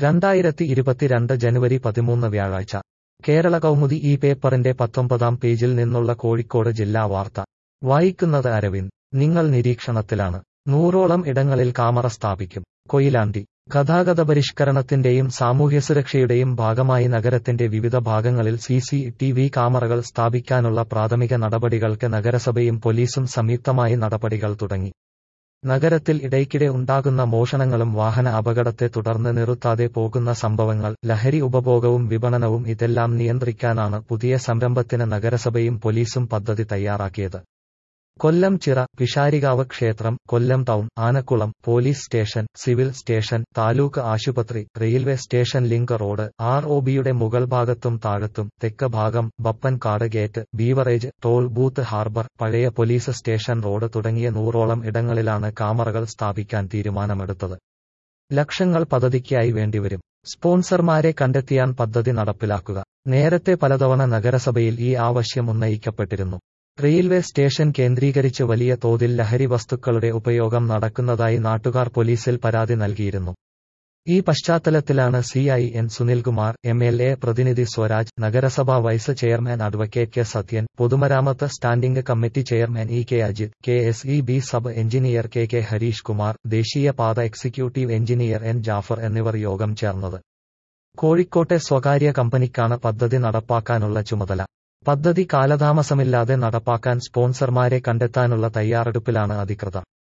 2022 ജനുവരി 13 വ്യാഴാഴ്ച കേരള കൗമുദി ഈ പേപ്പറിന്റെ 19-ാം പേജിൽ നിന്നുള്ള കോഴിക്കോട് ജില്ലാ വാർത്ത വായിക്കുന്നത് അരവിന്ദ്. നിങ്ങൾ നിരീക്ഷണത്തിലാണ്. 100ഓളം ഇടങ്ങളിൽ കാമറ സ്ഥാപിക്കും. കൊയിലാണ്ടി. ഗതാഗത പരിഷ്കരണത്തിന്റെയും സാമൂഹ്യസുരക്ഷയുടെയും ഭാഗമായി നഗരത്തിന്റെ വിവിധ ഭാഗങ്ങളിൽ CCTV കാമറകൾ സ്ഥാപിക്കാനുള്ള പ്രാഥമിക നടപടികൾക്ക് നഗരസഭയും പോലീസും സംയുക്തമായി നടപടികൾ തുടങ്ങി. നഗരത്തിൽ ഇടയ്ക്കിടെ ഉണ്ടാകുന്ന മോഷണങ്ങളും വാഹന അപകടത്തെ തുടർന്ന് നിർത്താതെ പോകുന്ന സംഭവങ്ങൾ, ലഹരി ഉപഭോഗവും വിപണനവും ഇതെല്ലാം നിയന്ത്രിക്കാനാണ് പുതിയ സംരംഭത്തിന് നഗരസഭയും പോലീസും പദ്ധതി തയ്യാറാക്കിയത്. കൊല്ലം ചിറ, പിഷാരികാവ് ക്ഷേത്രം, Kollam town, Anakulam police station, civil station, taluk ആശുപത്രി, റെയിൽവേ സ്റ്റേഷൻ ലിങ്ക് റോഡ്, ROBയുടെ മുകൾ ഭാഗത്തും താഴത്തും, തെക്ക് ഭാഗം, Bappankad gate, beverage, toll booth, harbour, പഴയ പോലീസ് സ്റ്റേഷൻ റോഡ് തുടങ്ങിയ 100ഓളം ഇടങ്ങളിലാണ് കാമറകൾ സ്ഥാപിക്കാൻ തീരുമാനമെടുത്തത്. ലക്ഷങ്ങൾ പദ്ധതിക്കായി വേണ്ടിവരും. സ്പോൺസർമാരെ കണ്ടെത്തിയാൻ പദ്ധതി നടപ്പിലാക്കുക. നേരത്തെ പലതവണ നഗരസഭയിൽ ഈ ആവശ്യം ഉന്നയിക്കപ്പെട്ടിരുന്നു. റെയിൽവേ സ്റ്റേഷൻ കേന്ദ്രീകരിച്ച് വലിയ തോതിൽ ലഹരി വസ്തുക്കളുടെ ഉപയോഗം നടക്കുന്നതായി നാട്ടുകാർ പോലീസിൽ പരാതി നൽകിയിരുന്നു. ഈ പശ്ചാത്തലത്തിലാണ് CIN സുനിൽകുമാർ, MLA പ്രതിനിധി സ്വരാജ്, നഗരസഭാ vice chairman advocate K Sathyan, പൊതുമരാമത്ത് standing committee chairman EK Ajith, KSEB sub engineer KK Harish Kumar, ദേശീയപാത എക്സിക്യൂട്ടീവ് എഞ്ചിനീയർ N ജാഫർ എന്നിവർ യോഗം ചേർന്നത്. കോഴിക്കോട്ടെ സ്വകാര്യ കമ്പനിക്കാണ് പദ്ധതി നടപ്പാക്കാനുള്ള ചുമതല. പദ്ധതി കാലതാമസമില്ലാതെ നടപ്പാക്കാൻ സ്പോൺസർമാരെ കണ്ടെത്താനുള്ള തയ്യാറെടുപ്പിലാണ് അധികൃതർ.